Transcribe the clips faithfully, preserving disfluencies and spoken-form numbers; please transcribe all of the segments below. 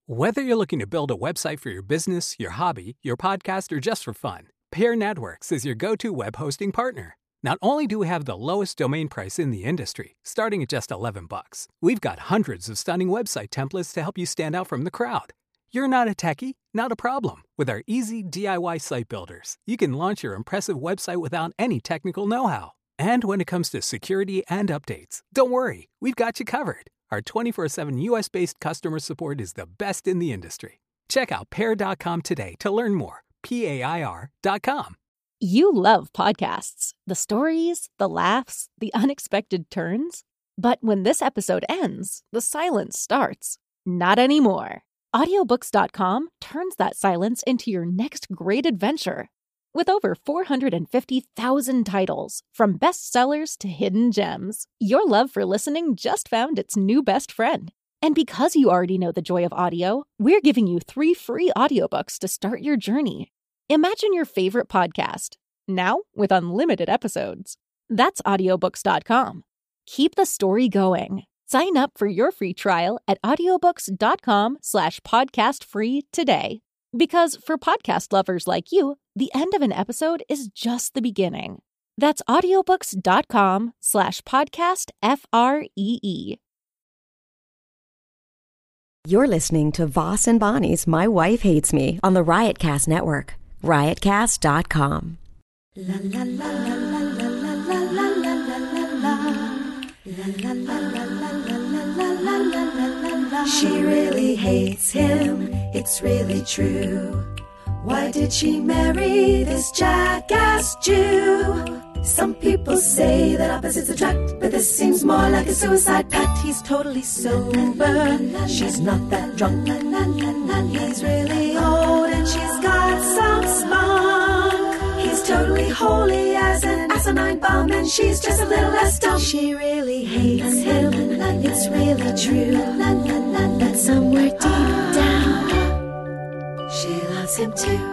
Whether you're looking to build a website for your business, your hobby, your podcast, or just for fun, Pear Networks is your go-to web hosting partner. Not only do we have the lowest domain price in the industry, starting at just eleven bucks, we've got hundreds of stunning website templates to help you stand out from the crowd. You're not a techie? Not a problem. With our easy D I Y site builders, you can launch your impressive website without any technical know-how. And when it comes to security and updates, don't worry, we've got you covered. Our twenty-four seven U S-based customer support is the best in the industry. Check out pear dot com today to learn more. P A I R dot com. You love podcasts. The stories, the laughs, the unexpected turns. But when this episode ends, the silence starts. Not anymore. audiobooks dot com turns that silence into your next great adventure. With over four hundred fifty thousand titles, from bestsellers to hidden gems, your love for listening just found its new best friend. And because you already know the joy of audio, we're giving you three free audiobooks to start your journey. Imagine your favorite podcast, now with unlimited episodes. That's audiobooks dot com. Keep the story going. Sign up for your free trial at audiobooks dot com slash podcast free today. Because for podcast lovers like you, the end of an episode is just the beginning. That's audiobooks dot com slash podcast F R E E. You're listening to Voss and Bonnie's My Wife Hates Me on the Riotcast Network. riotcast dot com. La la la la la la la la la la la la la la la la. She really hates him, it's really true. Why did she marry this jackass Jew? Some people say that opposites attract, but this seems more like a suicide pact. He's totally sober, she's not that drunk. He's really old and she's got some spunk. He's totally holy as an asinine bomb, and she's just a little less dumb. She really hates him, it's really true. But somewhere deep down, she loves him too.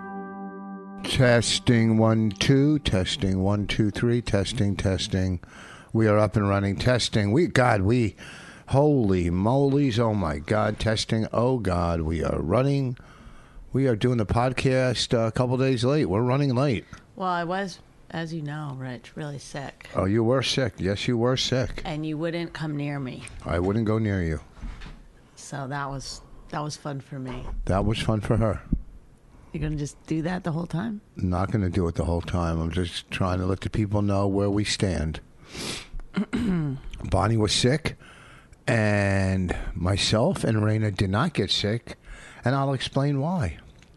Testing one, two, testing one, two, three, testing, testing. We are up and running. Testing. We, God, we, holy molies, oh my God, testing. Oh God, we are running. We are doing the podcast a couple days late. We're running late. Well, I was, as you know, Rich, really sick. Oh, you were sick. Yes, you were sick. And you wouldn't come near me. I wouldn't go near you. So that was that was fun for me. That was fun for her. You're going to just do that the whole time? Not going to do it the whole time. I'm just trying to let the people know where we stand. Bonnie was sick, and myself and Raina did not get sick, and I'll explain why.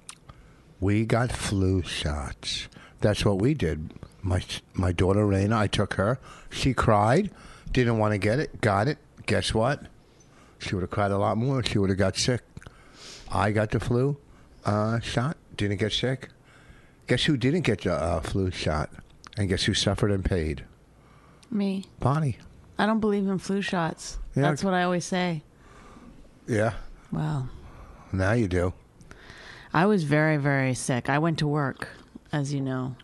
We got flu shots. That's what we did. My my daughter Raina, I took her. She cried, didn't want to get it, got it. Guess what? She would have cried a lot more. She would have got sick. I got the flu uh, shot. Didn't get sick. Guess who didn't get the uh, flu shot? And guess who suffered and paid? Me. Bonnie. I don't believe in flu shots. Yeah. That's what I always say. Yeah. Well. Now you do. I was very, very sick. I went to work, as you know,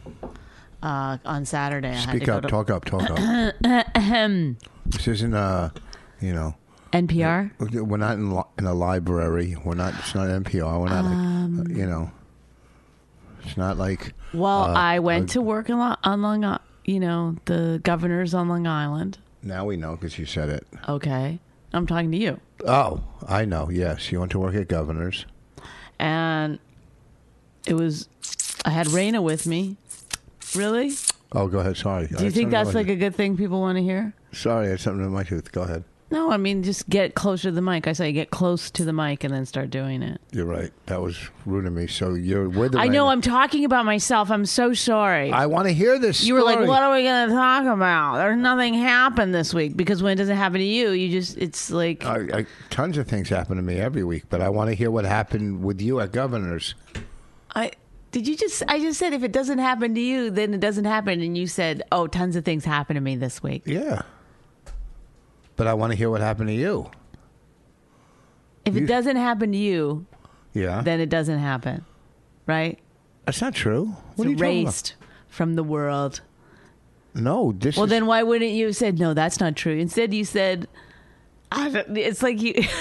uh, on Saturday. Speak I had to up. go to... Talk up. Talk up. This isn't, uh, you know... N P R? We're not in, in a library. We're not. It's not N P R. We're not um, like, you know. It's not like. Well, uh, I went uh, to work in Lo- on Long Island. You know, the governor's on Long Island. Now we know because you said it. Okay. I'm talking to you. Oh, I know. Yes. You went to work at Governor's. And it was, I had Raina with me. Really? Oh, go ahead. Sorry. Do you think that's like a good thing people want to hear? Sorry, I had something in my tooth. Go ahead. No, I mean, just get closer to the mic. I say get close to the mic and then start doing it. You're right. That was rude of me. So you're with the I know. Raina. I'm talking about myself. I'm so sorry. I want to hear this You were story. like, what are we going to talk about? There's nothing happened this week. Because when it doesn't happen to you, you just, it's like... I, I, tons of things happen to me every week, but I want to hear what happened with you at Governor's. I Did you just, I just said if it doesn't happen to you, then it doesn't happen. And you said, oh, tons of things happened to me this week. Yeah. But I want to hear what happened to you. If you, it doesn't happen to you, yeah, then it doesn't happen, right? That's not true. What it's are you erased talking about? From the world. No, this Well, is... then why wouldn't you have said, no, that's not true? Instead, you said, I don't- it's like you...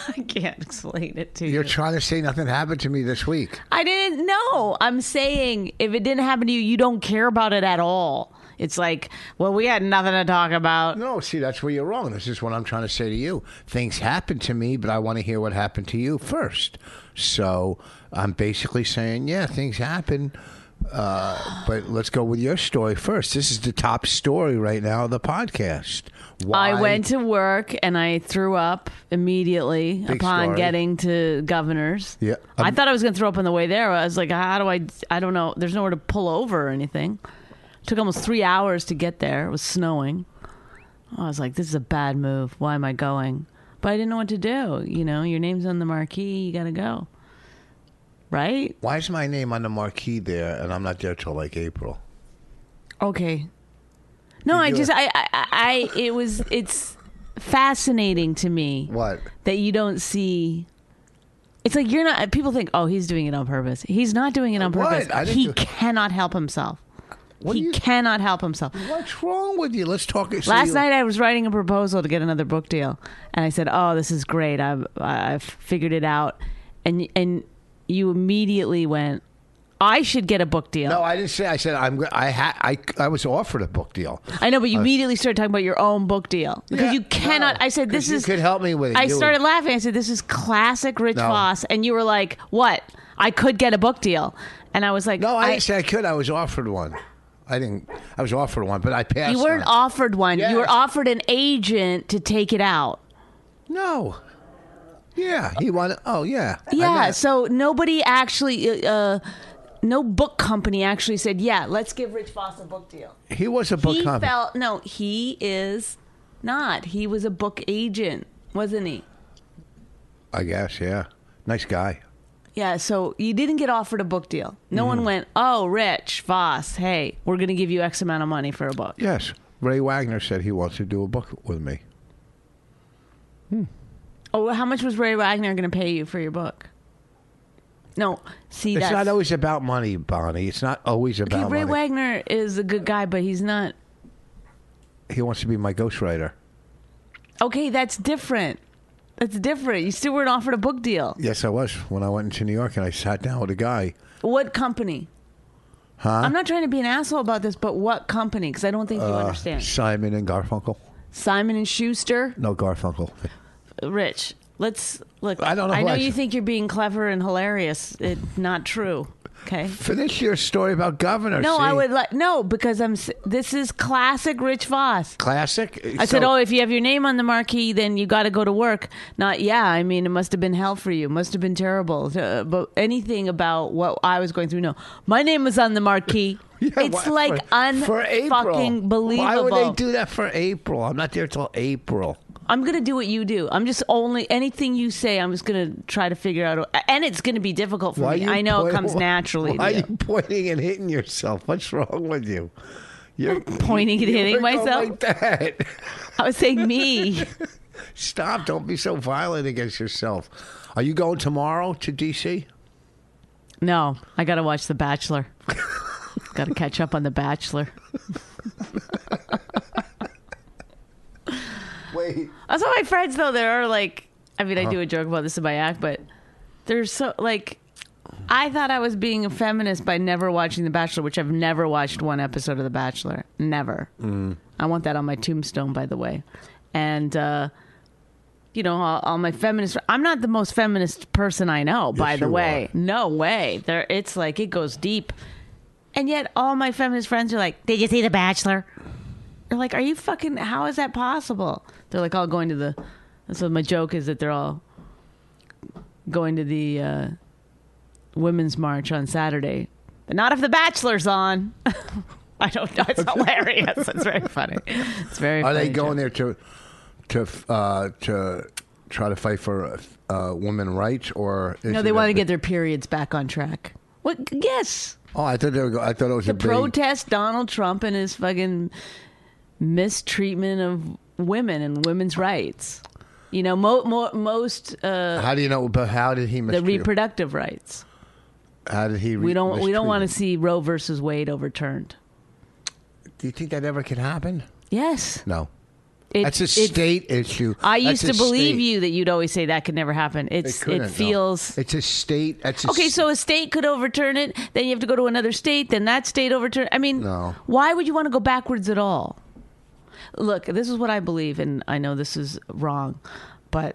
I can't explain it to You're you. trying to say nothing happened to me this week. I didn't know. I'm saying if it didn't happen to you, you don't care about it at all. It's like, well, we had nothing to talk about. No, see, that's where you're wrong. This is what I'm trying to say to you. Things happen to me, but I want to hear what happened to you first. So I'm basically saying, yeah, things happen. Uh, but let's go with your story first. This is the top story right now of the podcast. Why? I went to work and I threw up immediately Big upon story. getting to Governor's. Yeah. I Um, thought I was going to throw up on the way there. I was like, how do I, I don't know. There's nowhere to pull over or anything. It took almost three hours to get there. It was snowing. I was like, this is a bad move. Why am I going? But I didn't know what to do. You know, your name's on the marquee. You got to go. Right? Why is my name on the marquee there, and I'm not there till like April? Okay. No, You I do just, it. I, I, I, it was, it's fascinating to me. What? That you don't see. It's like you're not. People think, oh, he's doing it on purpose. He's not doing it on What? purpose. I didn't He do- cannot help himself. What he do you- cannot help himself. What's wrong with you? Let's talk. so Last you- night I was writing a proposal to get another book deal, and I said, "Oh, this is great. I've I've figured it out." And and you immediately went, "I should get a book deal." No, I didn't say. I said I'm. I had. I. I was offered a book deal. I know, but you immediately started talking about your own book deal because Yeah, you cannot. no, I said, "This 'cause you is." could help me with it. I You started would- laughing. I said, "This is classic Rich No. Voss," and you were like, "What? I could get a book deal," and I was like, No, I, didn't say I could. I was offered one. I didn't. I was offered one, but I passed. You weren't on it. offered one. You were Yes. offered an agent to take it out. No. Yeah, he wanted. Oh, yeah. I Yeah. know. So nobody actually, uh, no book company actually said, "Yeah, let's give Rich Voss a book deal." He was a book he company. felt no. He is not. He was a book agent, wasn't he? I guess. Yeah. Nice guy. Yeah, so you didn't get offered a book deal. No Mm-hmm. one went, "Oh, Rich Voss, hey, we're going to give you X amount of money for a book." Yes. Ray Wagner said he wants to do a book with me. Oh, how much was Ray Wagner going to pay you for your book? No, see, It's that's not always about money, Bonnie. It's not always okay, about Ray money. Wagner is a good guy, but he's not. He wants to be my ghostwriter. Okay, that's different. That's different. You still weren't offered a book deal. Yes, I was when I went into New York and I sat down with a guy. What company? Huh? I'm not trying to be an asshole about this, but what company? Because I don't think you Uh, understand. Simon and Garfunkel. Simon and Schuster. No, Garfunkel. Rich, let's look. I don't know I who know I- you think you're being clever and hilarious. It's not true. Okay. Finish your story about Governor. No, see? I would like no because I'm. s- This is classic Rich Voss. Classic. I said, "Oh, if you have your name on the marquee, then you got to go to work." Not, yeah. I mean, it must have been hell for you. Must have been terrible. Uh, but anything about what I was going through? No, my name was on the marquee. Yeah, it's why- like for, for April. unfucking believable. Why would they do that for April? I'm not there till April. I'm gonna do what you do. I'm just only anything you say. I'm just gonna try to figure out, and it's gonna be difficult for Why me. you I know it point- comes naturally. Why are to you you. pointing and hitting yourself? What's wrong with you? You're Pointing and you hitting go myself? like that. I was saying me. Stop! Don't be so violent against yourself. Are you going tomorrow to D C? No, I gotta watch The Bachelor. Gotta catch up on The Bachelor. Wait. That's what my friends though. There are like, I mean, I do a joke about this in my act, but there's so like, I thought I was being a feminist by never watching The Bachelor, which I've never watched one episode of The Bachelor. Never. Mm. I want that on my tombstone, by the way. And uh, you know, all, all my feminist. I'm not the most feminist person I know, by the you way. are. No way. There, it's like it goes deep. And yet, all my feminist friends are like, "Did you see The Bachelor?" They're like, "Are you fucking? How is that possible?" They're like all going to the. So my joke is that they're all going to the uh, women's march on Saturday, but not if The Bachelor's on. I don't know. It's hilarious. It's very funny. It's very. Are funny they going joke. there to to uh, to try to fight for uh, women rights, or is No, they it want a- to get their periods back on track. What? Yes. Oh, I thought they were. go- I thought it was To a big. protest Donald Trump and his fucking mistreatment of women and women's rights. You know, mo- mo- most uh, How do you know? But how did he the mistreat? reproductive rights. How did he? Re- We don't. We don't want to mistreat see Roe versus Wade overturned. him? Do you think that ever could happen? Yes. No. It, That's a it- state issue. I used That's to a believe state. you that you'd always say that could never happen. It's It couldn't, it no. feels It's a state. That's a okay. s- So a state could overturn it. Then you have to go to another state. Then that state overturn. I mean, No. why would you want to go backwards at all? Look, this is what I believe, and I know this is wrong, but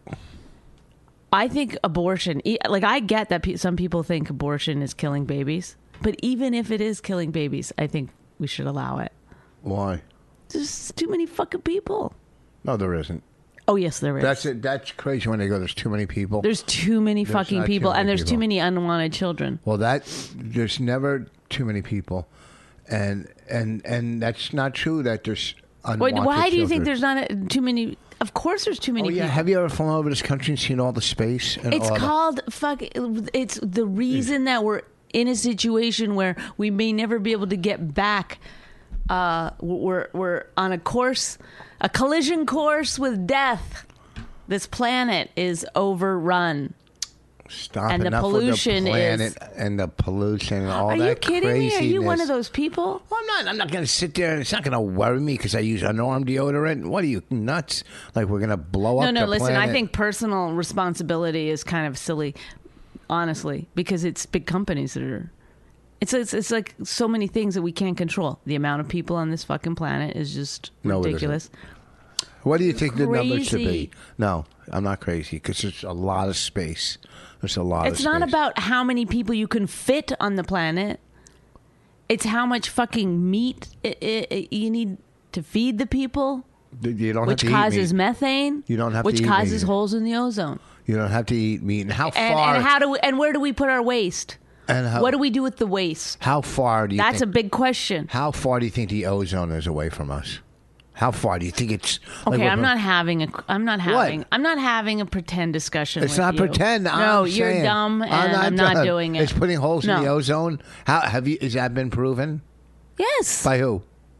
I think abortion. e- Like I get that pe- some people think abortion is killing babies, but even if it is killing babies, I think we should allow it. Why? There's too many fucking people. No, there isn't. Oh yes, there is. That's it. That's crazy when they go. There's too many people. There's too many There's fucking not too people, many and there's too people. many unwanted children. Well, that there's never too many people, and and and that's not true. That there's Wait, unwanted why do you think children. there's not a, too many? Of course, there's too many Oh yeah, people. have you ever flown over this country and seen all the space? And It's all the- called fuck. It's the reason that we're in a situation where we may never be able to get back. Uh, we're we're on a course, a collision course with death. This planet is overrun. Stop and the enough pollution with the planet is- and the pollution and all Are that you kidding me? Are you one of craziness. those people? Well, I'm not. I'm not going to sit there and it's not going to worry me because I use unarmed deodorant. What are you nuts? Like we're going to blow No, up no. the Listen, I planet? think personal responsibility is kind of silly, honestly, because it's big companies that are. It's it's it's like so many things that we can't control. The amount of people on this fucking planet is just No, it ridiculous. What do you think the numbers should Crazy. be? No, I'm not crazy because there's a lot of space. There's a lot. It's of not space. about how many people you can fit on the planet. It's how much fucking meat i i you need to feed the people, You don't which have to causes eat meat. methane. You don't have to which eat causes meat. holes in the ozone. You don't have to eat meat. And how And, far? and how do we, and where do we put our waste? and how, What do we do with the waste? How far do you? That's a think, big question. How far do you think the ozone is away from us? How far do you think it's? like Okay, we're- I'm not having a. I'm not having. I'm not having a pretend discussion. It's with not you. pretend. No, I'm you're saying. dumb, and I'm I'm not, dumb. doing it. It's putting holes No. in the ozone. How have you? Has that been proven Yes, by who?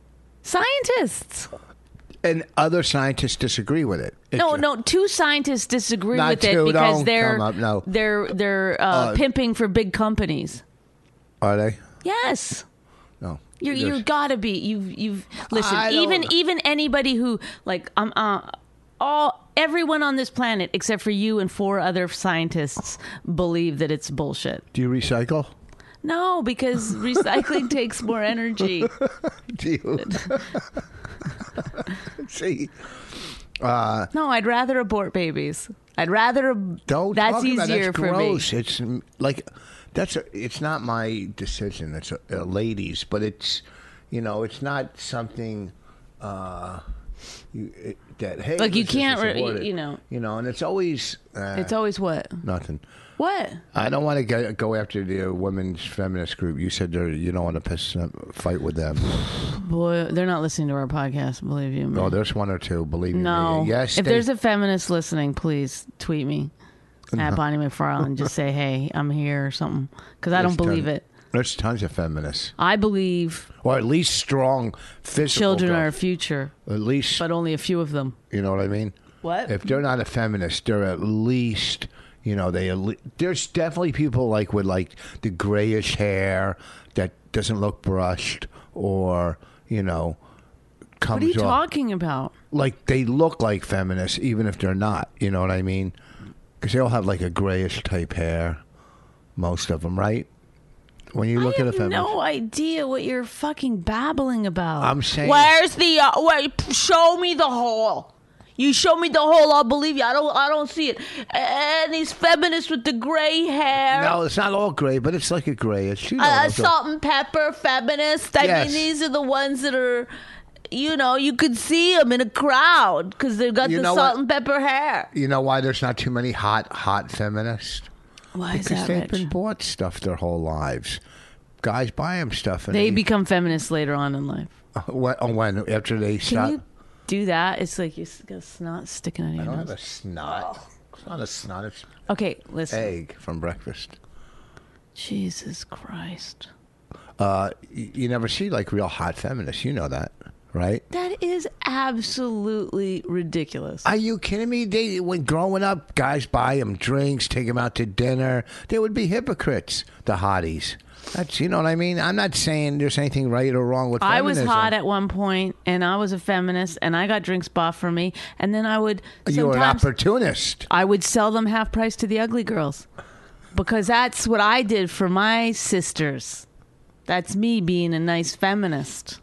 scientists. And other scientists disagree with it. It's No, a- no. Two scientists disagree Not with it two, because don't they're come up, no. they're they're uh, Uh, pimping for big companies. Are they? Yes. No. You you There's- gotta be you've you've listen I even don't- even anybody who like um uh all everyone on this planet except for you and four other scientists believe that it's bullshit. Do you recycle? No, because recycling takes more energy. Do you? See, No, I'd rather abort babies. I'd rather don't. that's talk easier about, that's for gross. me. It's mm, like that's. A, it's not my decision. It's a, a ladies, but it's you know, it's not something. Uh, you, it, that hey, Like, you let's just can't re- abort it. you know. you know, and it's always uh, It's always what? nothing. What? I don't want to go, go after the women's feminist group. You said they're, you don't want to piss them, fight with them. Boy, they're not listening to our podcast, believe you me. Oh, there's one or two. Believe No. me. Yes. If they- there's a feminist listening, please tweet me at Bonnie McFarlane. Just say, hey, I'm here or something. Because I don't there's believe ton- it. There's tons of feminists, I believe or at least strong physical. children are our girls. future, At least, but only a few of them. you know what I mean. What? If they're not a feminist, they're at least, you know, they. at le- There's definitely people like with like the grayish hair that doesn't look brushed, or you know, comes What are you off talking about? like they look like feminists, even if they're not. You know what I mean? Because they all have like a grayish type hair, most of them, right? When you look I at a have feminist, no idea what you're fucking babbling about. I'm saying- Where's the uh, wait? Show me the hole. You show me the hole, I'll believe you. I don't. I don't see it. And these feminists with the gray hair. no, it's not all gray, but it's like a grayish. You know what uh, I'm talking- salt and pepper feminists. I Yes. mean, these are the ones that are, you know, you could see them in a crowd because they've got You the know salt what? and pepper hair. You know why there's not too many hot, hot feminists? Why is Because that, they've Rich? been bought stuff their whole lives. Guys buy them stuff, and They become feminists later on in life. when, oh, when after they Can stop. you do that? It's like you got snot sticking out of I your don't have nose. a snot. It's not a snot. It's Okay, listen. egg from breakfast. Jesus Christ. Uh, you, you never see like real hot feminists. You know that, right? That It is absolutely ridiculous. Are you kidding me? They, when growing up, guys buy them drinks, take them out to dinner. They would be hypocrites, the hotties. That's, you know what I mean? I'm not saying there's anything right or wrong with I feminism. was hot at one point, and I was a feminist, and I got drinks bought for me, and then I would You were an sometimes- opportunist. I would sell them half price to the ugly girls because that's what I did for my sisters. That's me being a nice feminist.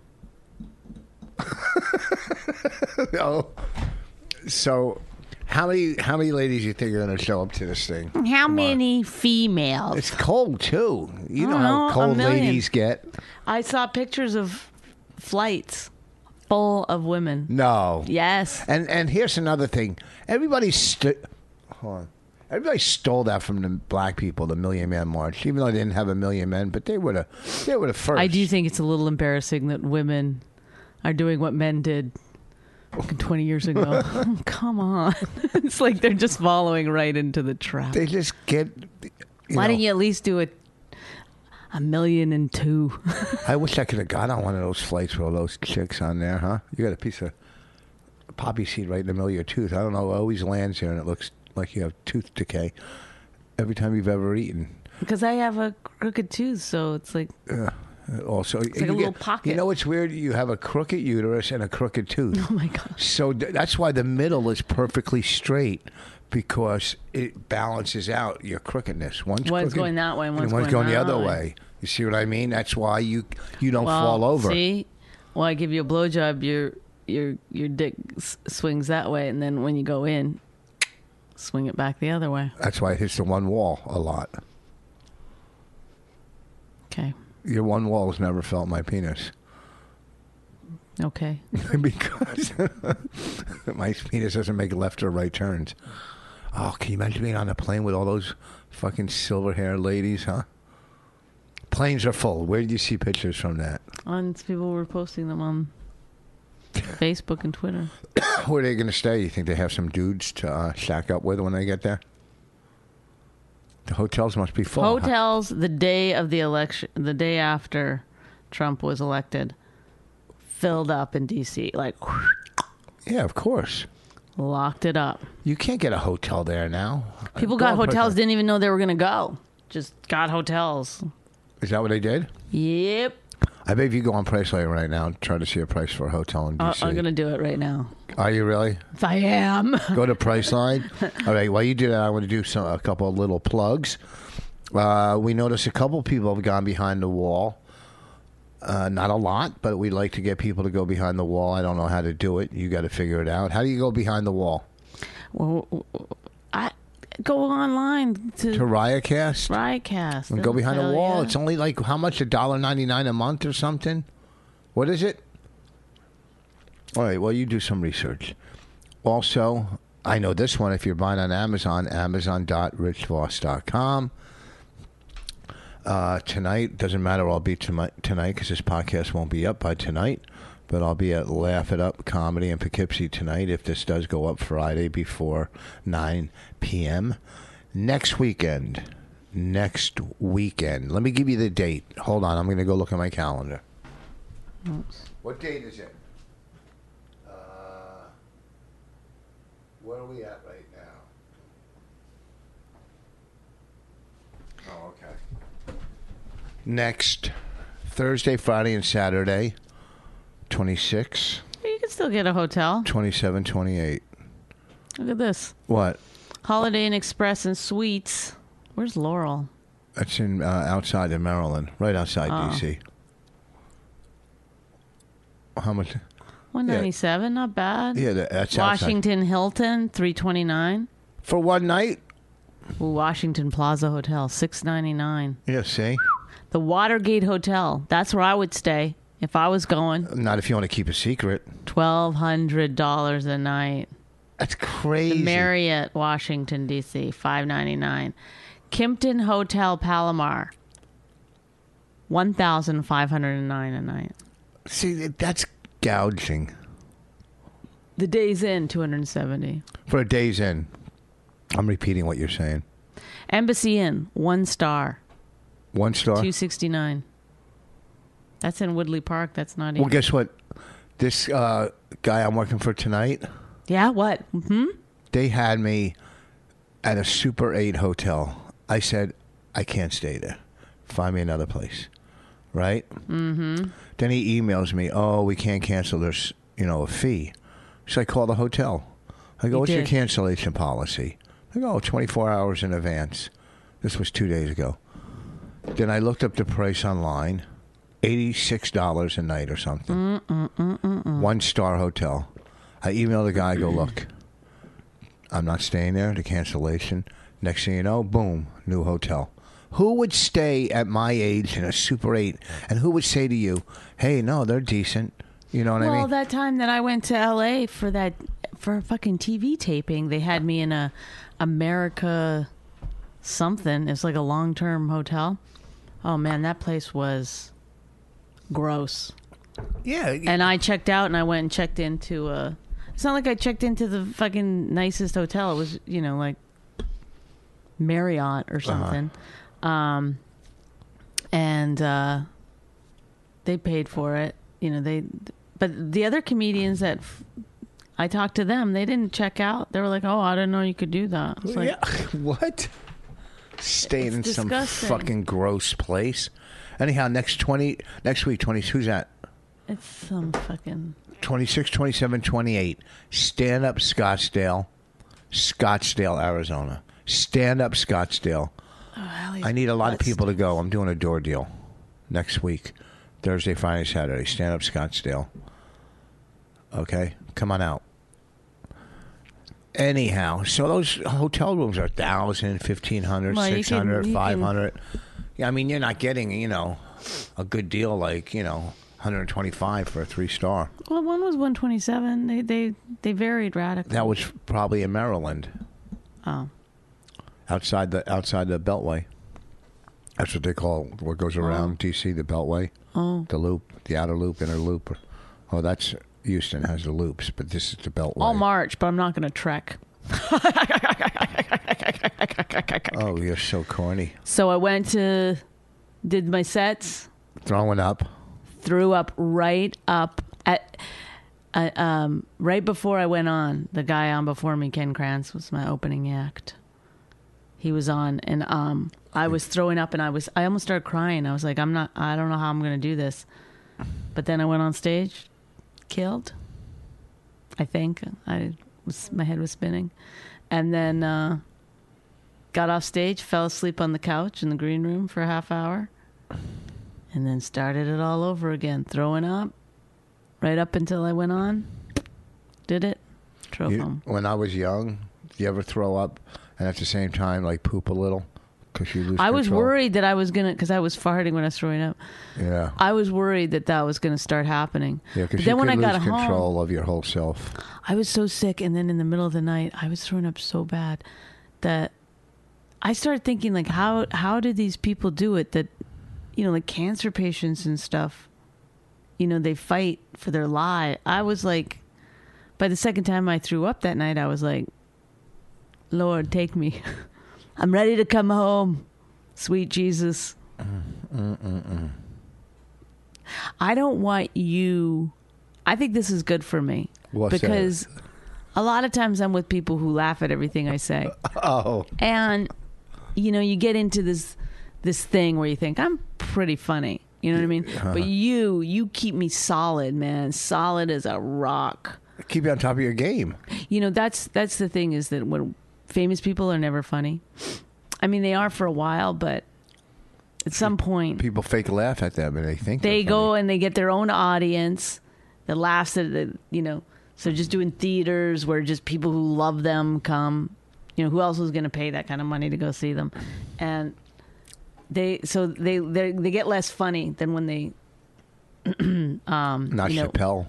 Oh. So, how many how many ladies do you think are going to show up to this thing? How Come on. many females? It's cold too. You I know don't how know, a cold million. ladies get. I saw pictures of flights full of women. No. Yes. And and here's another thing. Everybody st- hold on. Everybody stole that from the black people, the Million Man March. Even though they didn't have a million men, but they were the they were the first. I do think it's a little embarrassing that women are doing what men did fucking twenty years ago. Oh, come on. It's like they're just following right into the trap. They just get. You Why know, didn't you at least do it a million and two? I wish I could have got on one of those flights with all those chicks on there, huh? You got a piece of poppy seed right in the middle of your tooth. I don't know. It always lands here, and it looks like you have tooth decay every time you've ever eaten. Because I have a crooked tooth, so it's like Uh, also, like a you little get- pocket. You know what's weird? You have a crooked uterus and a crooked tooth. oh my gosh. So th- that's why the middle is perfectly straight, because it balances out your crookedness. One's, One's crooked, going that way, and one's one's going going the that other way. way. You see what I mean? That's why you you don't Well, fall over. See, well, I give you a blowjob, your your your dick s- swings that way, and then when you go in, swing it back the other way. That's why it hits the one wall a lot. Okay. Your one wall has never felt my penis. Okay. Because my penis doesn't make left or right turns. Oh, can you imagine being on a plane with all those fucking silver-haired ladies, huh? Planes are full. Where did you see pictures from that? And people were posting them on Facebook and Twitter. Where are they going to stay? You think they have some dudes to uh, shack up with when they get there? The hotels must be full. huh? Hotels the day of the election, the day after Trump was elected, filled up in D C Like, Yeah, of course. locked it up. You can't get a hotel there now. People Go got on, put hotels, that- didn't even know they were going to go. Just got hotels. Is that what they did? Yep. I bet if you go on Priceline right now and try to see a price for a hotel in D Uh, C. I'm going to do it right now. Are you really? If I am. Go to Priceline. All right. While you do that, I want to do some a couple of little plugs. Uh, we noticed a couple people have gone behind the wall. Uh, not a lot, but we'd like to get people to go behind the wall. I don't know how to do it. You got to figure it out. How do you go behind the wall? Well, I go online to, To Riotcast? Riotcast. And go behind the Hell wall. yeah. It's only like, how much? a dollar ninety-nine a month or something? What is it? All right. Well, you do some research. Also, I know this one. If you're buying on Amazon, amazon dot rich voss dot com. Uh, tonight, doesn't matter. I'll be tonight because this podcast won't be up by tonight. But I'll be at Laugh It Up Comedy in Poughkeepsie tonight if this does go up Friday before nine p.m. Next weekend. Next weekend. Let me give you the date. Hold on. I'm going to go look at my calendar. Oops. What date is it? Uh, where are we at right now? Oh, okay. Next Thursday, Friday, and Saturday. twenty-six, You can still get a hotel. twenty-seven, twenty-eight. Look at this. What? Holiday Inn Express and Suites. Where's Laurel? That's in uh, outside of Maryland, right outside Oh. D C. How much? one ninety-seven, not bad. Yeah, that- that's outside. Washington Hilton, three twenty-nine. For one night? Ooh, Washington Plaza Hotel, six ninety-nine. Yeah, see? The Watergate Hotel. That's where I would stay if I was going. Not if you want to keep a secret. twelve hundred dollars a night. That's crazy. The Marriott, Washington, D C, five ninety-nine. Kimpton Hotel Palomar, one thousand five hundred nine a night. See, that's gouging. The Days Inn, two hundred seventy. For a day's in. I'm repeating what you're saying. Embassy Inn, one star, One star? two sixty-nine. That's in Woodley Park. That's not even. Well, guess what? This uh, guy I'm working for tonight, Yeah, what? Hmm? they had me at a Super eight hotel. I said, I can't stay there. Find me another place. Right? Mm-hmm. Then he emails me, oh, we can't cancel. There's, you know, a fee. So I call the hotel. I go, You what's your did. cancellation policy? I go, oh, twenty-four hours in advance. This was two days ago. Then I looked up the price online. eighty-six dollars a night or something. Mm, mm, mm, mm. One star hotel. I emailed the guy, I go, look, I'm not staying there. The cancellation. Next thing you know, boom, new hotel. Who would stay at my age in a Super eight? And who would say to you, hey, no, they're decent. You know what Well, I mean? that time that I went to L A for that for a fucking T V taping, they had me in a America something. It's like a long term hotel. Oh man, that place was gross. Yeah. And I checked out and I went and checked into uh it's not like I checked into the fucking nicest hotel. It was, you know, like Marriott or something. Uh-huh. Um and uh they paid for it. You know, they but the other comedians that f- I talked to them, they didn't check out. They were like, "Oh, I didn't know you could do that." I was like, yeah. What? Staying in It's some disgusting. fucking gross place. Anyhow, next twenty next week, twenty who's that? it's some fucking twenty-six, twenty-seven, twenty-eight. Stand up Scottsdale, Scottsdale, Arizona. Stand up Scottsdale. oh, I need a lot of Let's- people to go. I'm doing a door deal next week. Thursday, Friday, Saturday. Stand up Scottsdale. Okay? Come on out. Anyhow, so those hotel rooms are one thousand, fifteen hundred, Well, you can- six hundred, you can- five hundred. Yeah, I mean, you're not getting, you know, a good deal like, you know, one hundred twenty-five for a three star. Well, one was one twenty-seven. They they they varied radically. That was probably in Maryland, Oh. outside the outside the Beltway. That's what they call what goes around D C, the Beltway. Oh. The loop, the outer loop, inner loop. Oh, that's Houston has the loops, but this is the Beltway. I'll march, but I'm not going to trek. Oh, you're so corny. So I went to, did my sets, Throwing up. threw up right up at, uh, um, right before I went on. The guy on before me, Ken Kranz, was my opening act. He was on, and um, I was throwing up, and I was, I almost started crying. I was like, I'm not, I don't know how I'm going to do this. But then I went on stage, killed. I think I was, my head was spinning, and then uh, got off stage, fell asleep on the couch in the green room for a half hour, and then started it all over again, throwing up, right up until I went on. Did it? Drove You- home. when I was young, did you ever throw up and at the same time like poop a little because you lose I was control? worried that I was gonna, because I was farting when I was throwing up. Yeah. I was worried that that was gonna start happening. Yeah, But because you then could when I lose got control home, of your whole self. I was so sick, and then in the middle of the night, I was throwing up so bad that I started thinking, like, how how did these people do it? That, you know, like cancer patients and stuff, you know, they fight for their life. I was like, by the second time I threw up that night, I was like, Lord, take me. I'm ready to come home, sweet Jesus. Mm-mm-mm. I don't want you. I think this is good for me. What's that? because a lot of times I'm with people who laugh at everything I say. Oh. And you know, you get into this this thing where you think I'm pretty funny. You know what I mean? Uh-huh. But you you keep me solid, man. Solid as a rock. Keep you on top of your game. You know, that's that's the thing, is that when famous people are never funny. I mean, they are for a while, but at some point People fake laugh at them and they think they they're go funny. and they get their own audience that laughs at the, you know, so just doing theaters where just people who love them come. You know, who else was going to pay that kind of money to go see them? And they, so they they they get less funny than when they, um, Not you know, Chappelle.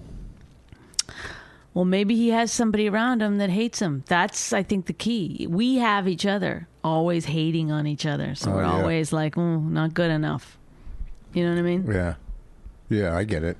well, maybe he has somebody around him that hates him. That's, I think, the key. We have each other, always hating on each other. So Oh, we're yeah. always like, oh, not good enough. You know what I mean? Yeah. Yeah, I get it.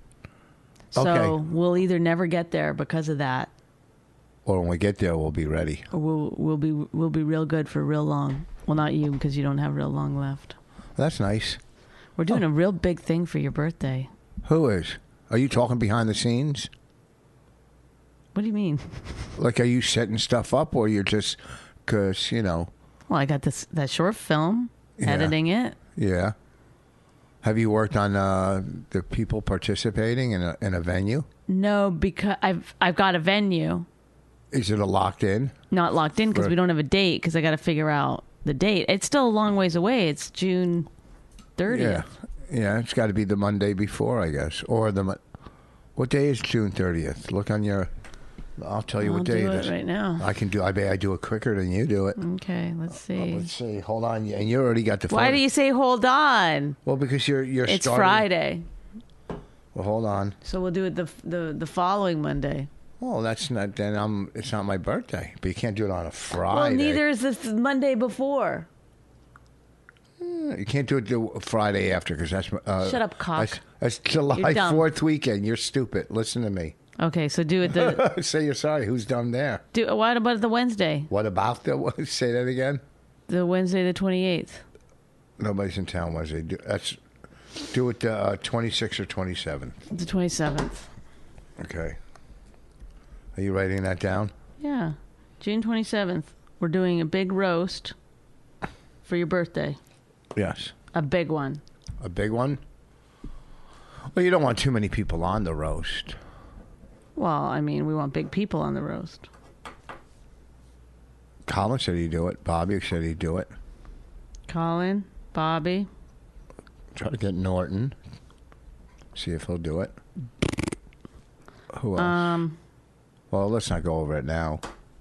So Okay. we'll either never get there because of that, Or when we get there, we'll be ready. or we'll we'll be we'll be real good for real long. Well, not you, because you don't have real long left. That's nice. We're doing a real big thing for your birthday. Who is? Are you talking behind the scenes? What do you mean? Like, are you setting stuff up, or you're just because you know? Well, I got this that short film, Yeah. editing it. Yeah. Have you worked on uh, the people participating in a in a venue? No, because I've I've got a venue, Is it a locked in? not locked in because Right. we don't have a date because I got to figure out the date. It's still a long ways away. It's June thirtieth. Yeah, yeah. It's got to be the Monday before, I guess, or the. Mon- What day is June thirtieth? Look on your. I'll tell you I'll what day do it it is. right now. I can do. I bet I do it quicker than you do it. Okay, let's see. Let's see. Hold on, and you already got the. Why phone. do you say hold on? Well, because you're you're. It's starting- Friday, Well, hold on. so we'll do it the the the following Monday. Well, that's not. Then I'm. It's not my birthday, but you can't do it on a Friday. Well, neither is the th- Monday before. You can't do it the Friday after because that's. Uh, Shut up, cock. That's, that's July You're dumb. Fourth weekend. You're stupid. Listen to me. Okay, so do it the Say you're sorry. Who's dumb there? do. What about the Wednesday? What about the? Say that again. The Wednesday, the twenty eighth. Nobody's in town Wednesday. Do, that's. Do it the uh, twenty-sixth or twenty-seventh. The twenty seventh. Okay. Are you writing that down? Yeah, June twenty seventh. We're doing a big roast for your birthday. Yes. A big one. A big one. Well, you don't want too many people on the roast. Well, I mean, we want big people on the roast. Colin said he'd do it. Bobby said he'd do it. Colin, Bobby. Try to get Norton. See if he'll do it. Who else? Um, Well, let's not go over it now.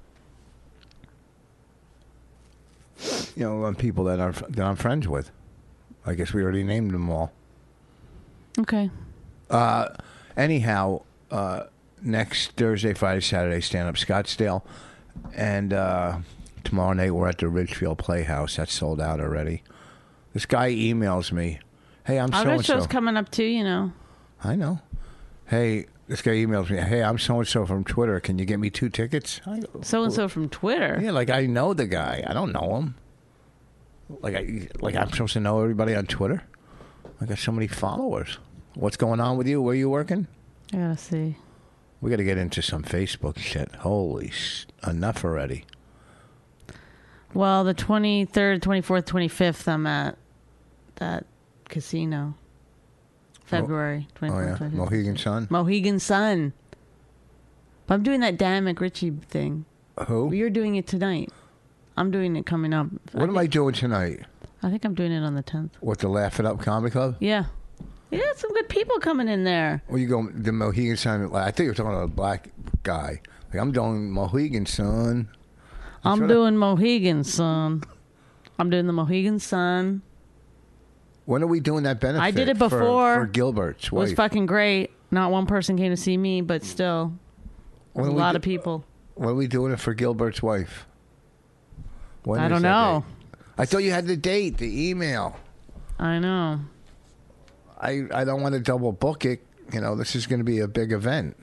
You know, um, people that are that I'm friends with. I guess we already named them all. okay. Uh, anyhow, uh, next Thursday, Friday, Saturday, stand up Scottsdale, and uh, tomorrow night we're at the Ridgefield Playhouse. That's sold out already. This guy emails me, "Hey, I'm so Other and shows so." coming up too, you know. I know. Hey, this guy emails me, "Hey, I'm so and so from Twitter. Can you get me two tickets?" I go, So and so from Twitter. Yeah, like I know the guy. I don't know him. Like I like I'm supposed to know everybody on Twitter. I got so many followers. What's going on with you? Where you working? I gotta see. We got to get into some Facebook shit. Holy sh- enough already. Well, the twenty third, twenty fourth, twenty fifth, I'm at that casino. February Oh twenty fourth, yeah, twenty fifth. Mohegan Sun. Mohegan Sun. But I'm doing that Dan McRitchie thing. Who? You're doing it tonight. I'm doing it coming up. What am I doing tonight? I think I'm doing it on the tenth. What, the Laugh It Up Comedy Club? Yeah. Yeah, some good people coming in there. Well, you go the Mohegan Sun. I think you're talking about a black guy. Like I'm doing Mohegan Sun. I'm what I- doing Mohegan Sun. I'm doing the Mohegan Sun. When are we doing that benefit? I did it for- before. for, Gilbert's It was wife. fucking great. Not one person came to see me, but still, When a are we lot do- of people. When are we doing it for Gilbert's wife? When I is don't that know. date? I thought you had the date, the email. I know. I, I don't want to double book it. You know, this is going to be a big event.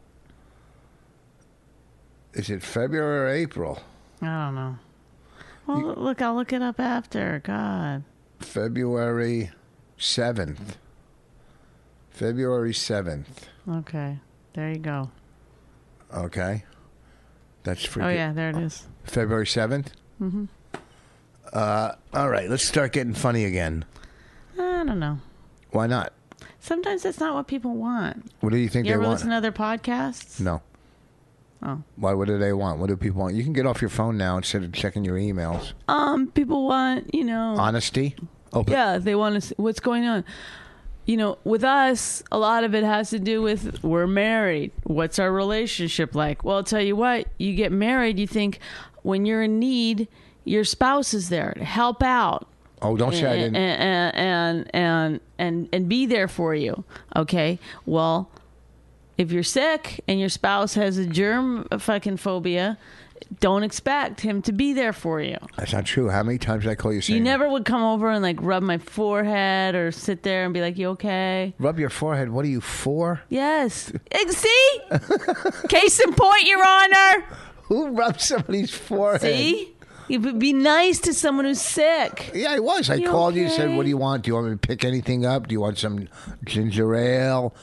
Is it February or April? I don't know. Well, look, I'll look it up after. God. February seventh. February seventh. Okay. There you go. Okay. That's for Oh, yeah. There it is. February seventh? Mm-hmm. Uh, all right, let's start getting funny again. I don't know. Why not? Sometimes that's not what people want. What do you think You they ever want? listen to other podcasts? No. Oh. Why? What do they want? What do people want? You can get off your phone now instead of checking your emails. Um, people want, you know. Honesty? Open. Yeah, they want to see what's going on. You know, with us, a lot of it has to do with we're married. What's our relationship like? Well, I'll tell you what, you get married, you think when you're in need, your spouse is there to help out. Oh, don't say I and, didn't. and, and and and and be there for you. Okay. Well, if you're sick and your spouse has a germ fucking phobia, don't expect him to be there for you. That's not true. How many times did I call you saying You never would come over and like rub my forehead or sit there and be like, "You okay?" Rub your forehead. What are you for? Yes. Ex- See? Case in point, Your Honor. Who rubs somebody's forehead? See? You would be nice to someone who's sick. Yeah, I was. I You called you and said, okay? "What do you want? Do you want me to pick anything up? Do you want some ginger ale,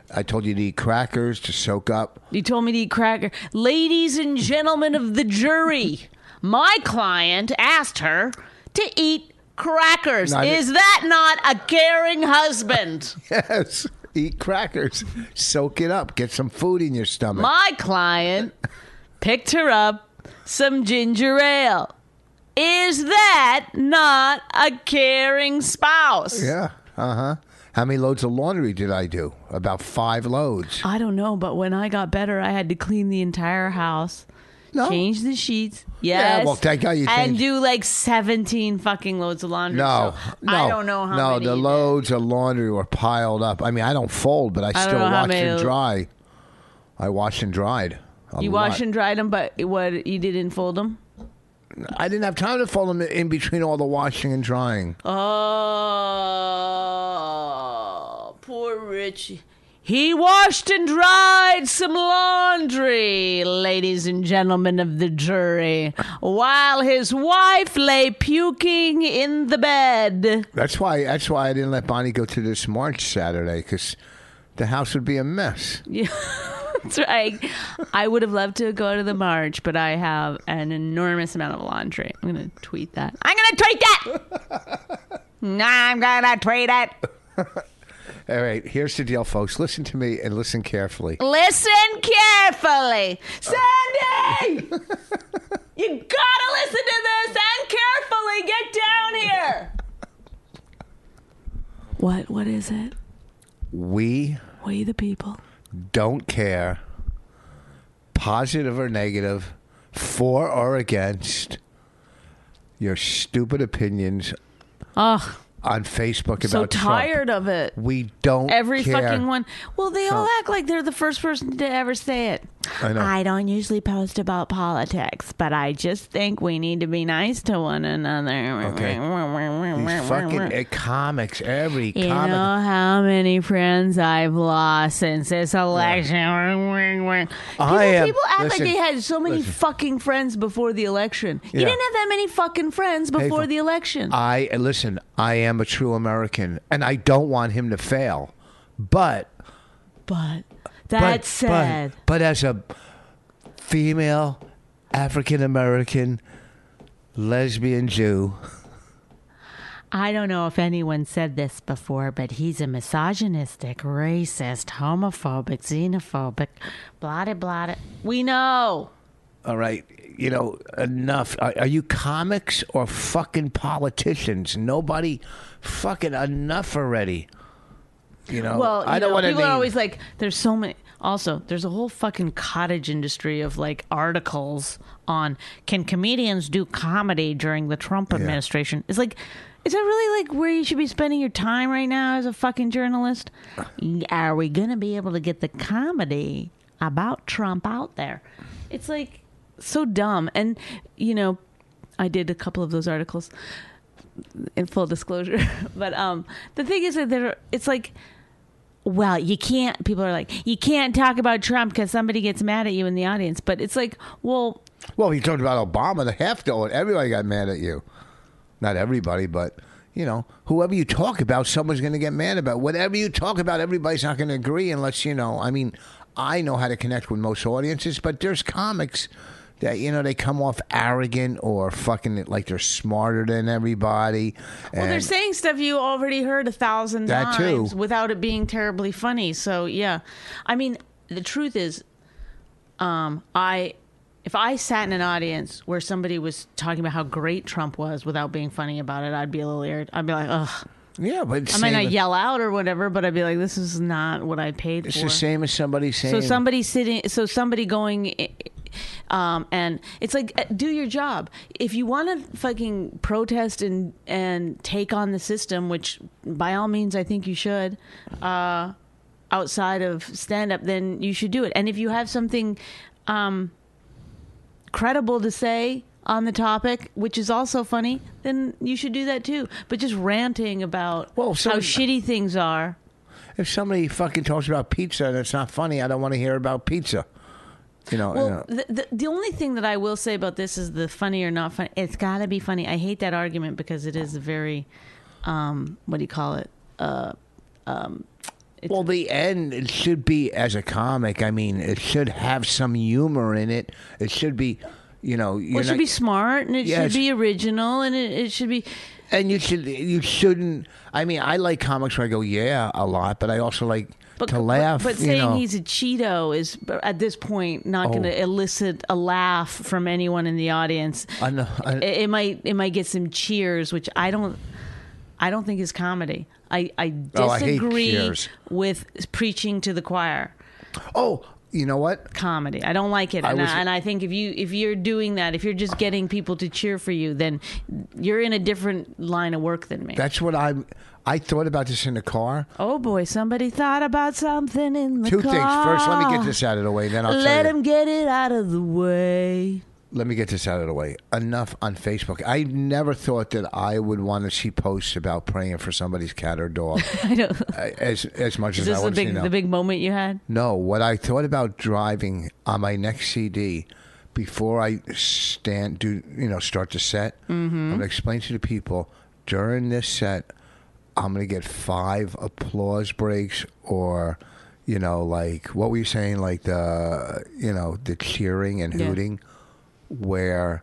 I told you to eat crackers to soak up. You told me to eat cracker. Ladies and gentlemen of the jury, my client asked her to eat crackers. No, Is that not a caring husband? Yes. Eat crackers. Soak it up. Get some food in your stomach. My client picked her up some ginger ale. Is that not a caring spouse? Yeah. Uh-huh. How many loads of laundry did I do? About five loads. I don't know, but when I got better, I had to clean the entire house, No. change the sheets. Yeah, Yes. well, thank God you And changed- do like seventeen fucking loads of laundry. No, So no. I don't know how No, many. the you did. loads of laundry were piled up. I mean, I don't fold, but I, don't still know how wash many- and dry. I washed and dried. a You lot. wash and dried them, but what, you didn't fold them? I didn't have time to fold them in between all the washing and drying. Oh, poor Richie. He washed and dried some laundry, ladies and gentlemen of the jury, while his wife lay puking in the bed. That's why. That's why I didn't let Bonnie go to this march Saturday, because the house would be a mess. Yeah, that's right. I would have loved to go to the march, but I have an enormous amount of laundry. I'm going to tweet that. I'm going to tweet that! I'm going to tweet it. All right, here's the deal, folks. Listen to me and listen carefully. Listen carefully. Sandy! You gotta listen to this and carefully. Get down here. What? What is it? We We the people. don't care, positive or negative, for or against your stupid opinions Ugh. on Facebook So about Trump. tired of it. We don't Every care. fucking one. Well, they all Trump. act like they're the first person to ever say it. I know. I don't usually post about politics, but I just think we need to be nice to one another. Okay. These fucking uh, comics, every You comic. know how many friends I've lost since this election. People, I am- people act listen, like they had so many listen. fucking friends before the election. You Yeah. didn't have that many fucking friends before Hazel, the election. I listen. I am a true American, and I don't want him to fail. But but that but, said, but, but as a female African American lesbian Jew, I don't know if anyone said this before, but he's a misogynistic, racist, homophobic, xenophobic, blah, blah, blah. We know. all right, you know, enough. Are, are you comics or fucking politicians? Nobody, fucking enough already. You know, Well, I you don't know, want to people name. are always like, there's so many. Also, there's a whole fucking cottage industry of like articles on can comedians do comedy during the Trump administration. It's like, is that really like where you should be spending your time right now as a fucking journalist? Are we going to be able to get the comedy about Trump out there? It's like so dumb. And, you know, I did a couple of those articles in full disclosure. But um, the thing is that there, it's like, well, you can't, people are like, you can't talk about Trump because somebody gets mad at you in the audience. But it's like, well, Well, he talked about Obama, the half dollar. Everybody got mad at you. Not everybody, but, you know, whoever you talk about, someone's going to get mad about. Whatever you talk about, everybody's not going to agree unless, you know, I mean, I know how to connect with most audiences, but there's comics that, you know, they come off arrogant or fucking like they're smarter than everybody. well, they're and- saying stuff you already heard a thousand That too. times without it being terribly funny. So, yeah. I mean, the truth is, um, I... if I sat in an audience where somebody was talking about how great Trump was without being funny about it, I'd be a little irritated. I'd be like, ugh. Yeah, but it's I might same not as- yell out or whatever, but I'd be like, this is not what I paid It's for. the same as somebody saying. So somebody sitting, so somebody going, um, and it's like, uh, do your job. If you want to fucking protest and and take on the system, which by all means I think you should, uh, outside of stand up, then you should do it. And if you have something um, credible to say on the topic, which is also funny, then you should do that too. But just ranting about Well, so- how shitty things are. If somebody fucking talks about pizza and it's not funny, I don't want to hear about pizza. You know, you Well, know. the, the the only thing that I will say about this is the funny or not funny. It's got to be funny. I hate that argument because it is very, um, what do you call it? Uh, um, It's, Well, the end, it should be, as a comic, I mean, it should have some humor in it. It should be, you know... You're well, it should not, be smart, and it Yes. should be original, and it, it should be... And you should, you shouldn't... I mean, I like comics where I go, yeah, a lot, but I also like But, to laugh, but, but you saying know. he's a Cheeto is, at this point, not Oh. going to elicit a laugh from anyone in the audience. I know, I- it, it might it might get some cheers, which I don't I don't think is comedy. I, I Oh, I hate disagree cheers. with preaching to the choir. Oh, you know what? Comedy. I don't like it, I and, was- I, and I think if you if you're doing that, if you're just getting people to cheer for you, then you're in a different line of work than me. That's what I'm... I thought about this in the car. Oh boy, somebody thought about something in the Two car. things. First, let me get this out of the way, then I'll Let tell you. him get it out of the way. Let me get this out of the way. Enough on Facebook. I never thought that I would want to see posts about praying for somebody's cat or dog. I know. as as much Is as I this the want to see big now. the big moment you had? No, what I thought about driving on my next C D before I stand, do you know, start the set. Mm-hmm. I'm going to explain to the people during this set. I'm going to get five applause breaks, or, you know, like what were you saying, like the, you know, the cheering and Yeah. hooting, where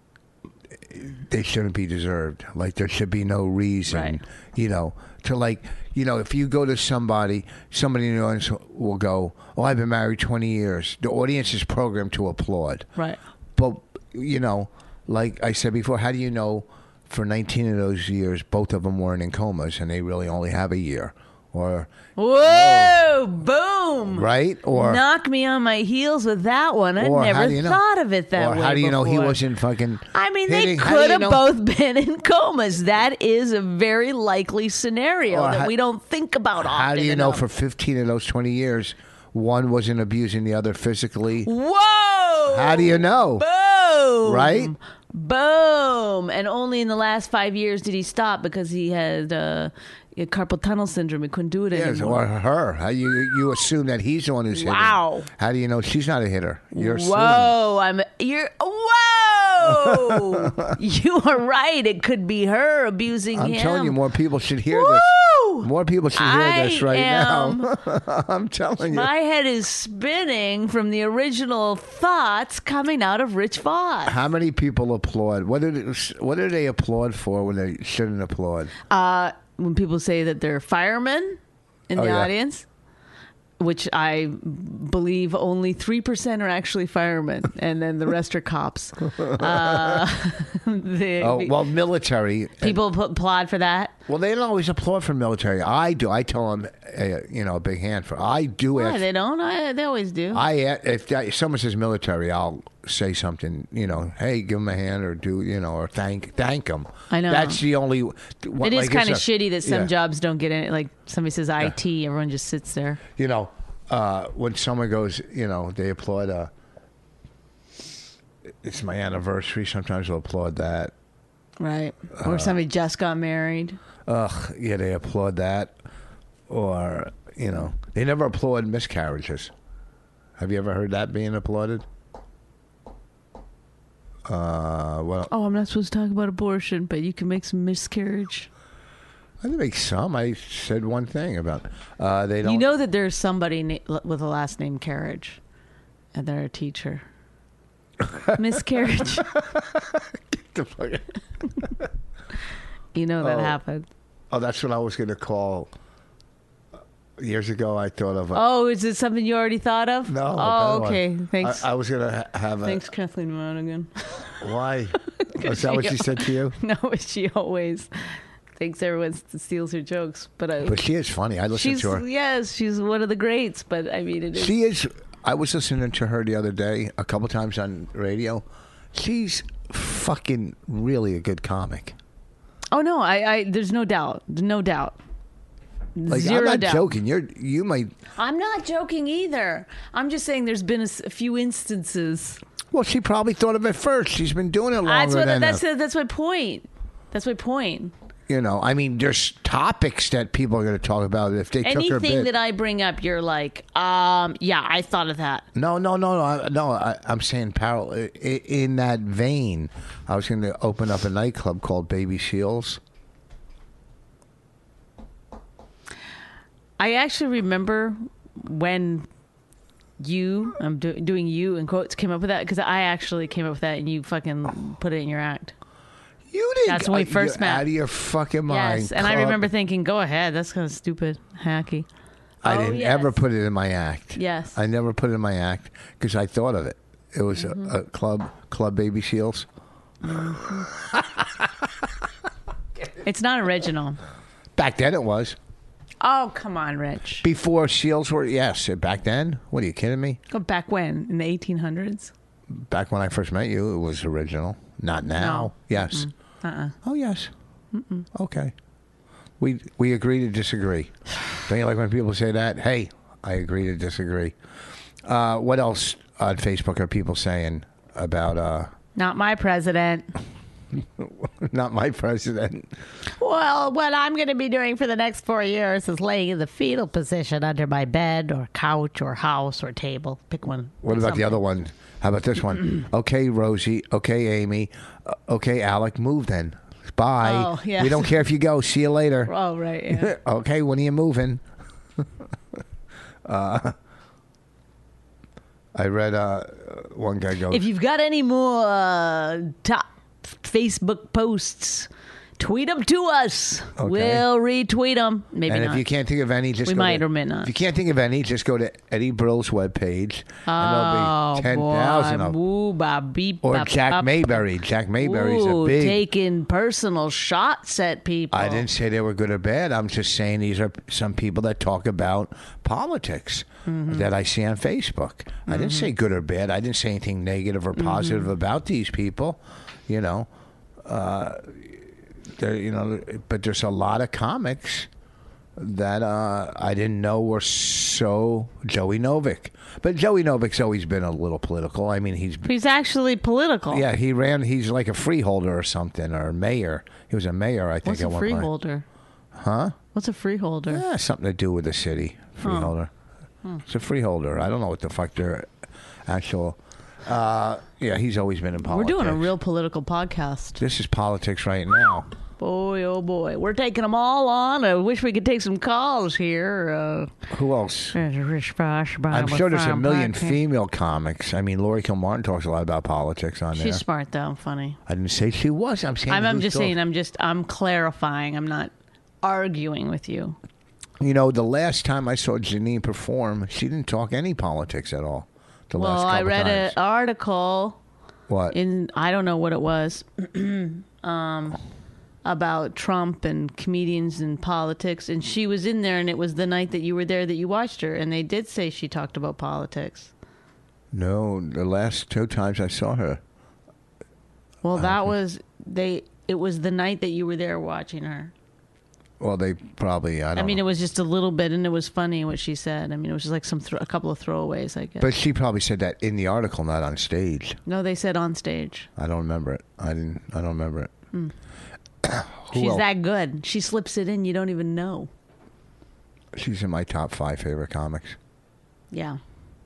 they shouldn't be deserved. Like there should be no reason, Right. you know, to like, you know, if you go to somebody, somebody in the audience will go, "Oh, I've been married twenty years." The audience is programmed to applaud. Right. But, you know, like I said before, how do you know for nineteen of those years, both of them weren't in comas and they really only have a year? Or, Whoa! Boom! right? Or, Knock me on my heels with that one. I or how never do you know? thought of it that or way. how do you know he before. wasn't fucking I mean, hitting? they How do could you have know- both been in comas. That is a very likely scenario Or that how- we don't think about often. How do you know enough. for fifteen of those twenty years, one wasn't abusing the other physically? Whoa! How do you know? Boom! Right? Boom! And only in the last five years did he stop because he had uh, carpal tunnel syndrome. He couldn't do it Yes, anymore. or her. How you you assume that he's the one who's hitting? Wow. How do you know she's not a hitter? You're assuming. Whoa! I'm you're whoa! You are right. It could be her abusing I'm him. telling you, more people should hear Woo! this. More people should hear I this right am- now. I'm telling you. My head is spinning from the original thoughts coming out of Rich Voss. How many people applaud? What did it, what do they applaud for when they shouldn't applaud? Uh, when people say that they're firemen in Oh, the yeah. audience, which I believe only three percent are actually firemen, and then the rest are cops. Uh, the, Oh well, military. people p- applaud for that. Well, they don't always applaud for military. I do. I tell them, uh, you know, a big hand for. I do. Why ask, they don't? I, they always do. I if, if someone says military, I'll say something. You know, hey, give them a hand, or do you know, or thank thank them. I know. That's the only. What, it is like, kind of it's a- shitty that some yeah. jobs don't get in. Like somebody says I T, everyone just sits there. You know, uh, when someone goes, you know, they applaud. Uh, it's my anniversary. Sometimes they'll applaud that. Right. Uh, Or somebody just got married. Ugh, yeah, they applaud that. Or, you know, they never applaud miscarriages. Have you ever heard that being applauded? Uh, well, Oh, I'm not supposed to talk about abortion, but you can make some miscarriage. I think some. I said one thing about uh, they don't. You know that there's somebody na- with a last name Carriage, and they're a teacher. Miscarriage. the fuck- You know that Oh. happened. oh, that's what I was going to call. Years ago, I thought of. A, Oh, is it something you already thought of? no. a Oh, better one. okay. Thanks. I, I was going to ha- have a. Thanks, Kathleen Monaghan. Why? Is that what she said to you? No, she always thinks everyone steals her jokes, but I. But she is funny. I listened she's to her. yes, she's one of the greats. But I mean, it is. She is. I was listening to her the other day a couple times on radio. She's fucking really a good comic. Oh no, I, I there's no doubt, no doubt, Like zero I'm not doubt. joking. You're you might. I'm not joking either. I'm just saying there's been a, s- a few instances. Well, she probably thought of it first. She's been doing it longer That's what. than That's uh, that's my point. That's my point. you know. I mean, there's topics that people are going to talk about if they took her Anything bit. that I bring up, you're like, um, yeah, I thought of that. no, no, no, no. I, no I, I'm saying parallel i- in that vein. I was going to open up a nightclub called Baby Seals. I actually remember when you, I'm do, doing you in quotes, came up with that because I actually came up with that and you fucking put it in your act. You didn't. That's when we first you're met. Out of your fucking mind. Yes, and I Club. remember thinking, go ahead. That's kind of stupid, hacky. I Oh, didn't yes. ever put it in my act. Yes. I never put it in my act because I thought of it. It was Mm-hmm. a, a club, Club Baby Seals. It's not original. Back then it was. Oh, come on, Rich. Before Seals were, yes. Back then? What are you kidding me? Go back when? In the eighteen hundreds? Back when I first met you, it was original. Not now. No. Yes. Uh-uh. Oh, yes. Mm-mm. Okay. We we agree to disagree. Don't you like when people say that? Hey, I agree to disagree. Uh, what else on Facebook are people saying about uh, Not my president. not my president? Well, what I'm going to be doing for the next four years is laying in the fetal position under my bed or couch or house or table. Pick one. What Pick about something. the other one? How about this one? Okay, Rosie. Okay, Amy. Uh, okay, Alec. Move then. Bye. Oh, yes. We don't care if you go. See you later. Oh, right. Yeah. Okay, when are you moving? uh, I read uh, one guy goes, If you've got any more uh, top Facebook posts, tweet them to us. Okay. We'll retweet them. Maybe and not. if you can't think of any, just We go might to, or may not. If you can't think of any, just go to Eddie Brill's webpage, and oh, there'll be ten thousand of them. Ooh, ba, beep, Or ba, Jack ba, Mayberry. Jack Mayberry's Ooh, a big. taking personal shots at people. I didn't say they were good or bad. I'm just saying these are some people that talk about politics Mm-hmm. that I see on Facebook. I didn't say good or bad. I didn't say anything negative or positive Mm-hmm. about these people. You know, uh, there, you know, but there's a lot of comics that uh, I didn't know were so Joey Novick. But Joey Novick's always been a little political. I mean, he's He's actually political. yeah, he ran. He's like a freeholder or something, or a mayor. He was a mayor, I think. What's at a one point. freeholder? Huh? What's a freeholder? Yeah, something to do with the city. Freeholder. It's a freeholder. I don't know what the fuck their actual. Uh, yeah, he's always been in We're politics. doing a real political podcast. This is politics right now. Boy, oh boy. We're taking them all on. I wish we could take some calls here. Uh, Who else? I'm I'm sure there's a million female comics. I mean, Lori Kilmartin talks a lot about politics on there. She's smart, though. Funny. I didn't say she was. I'm saying. I'm, I'm who's just talk- saying, I'm just, I'm clarifying. I'm not arguing with you. You know, the last time I saw Janine perform, she didn't talk any politics at all. The Well, last couple I read times. an article What? in, I don't know what it was, um, about Trump and comedians and politics. And she was in there, and it was the night that you were there that you watched her. And they did say she talked about politics. No, the last two times I saw her. Well, that was, they, it was the night that you were there watching her. Well, they probably. I don't I mean, know. it was just a little bit, and it was funny what she said. I mean, it was just like some thro- a couple of throwaways, I guess. But she probably said that in the article, not on stage. no, they said on stage. I don't remember it. I didn't. I don't remember it. Who She's else? that good. She slips it in. You don't even know. She's in my top five favorite comics. Yeah.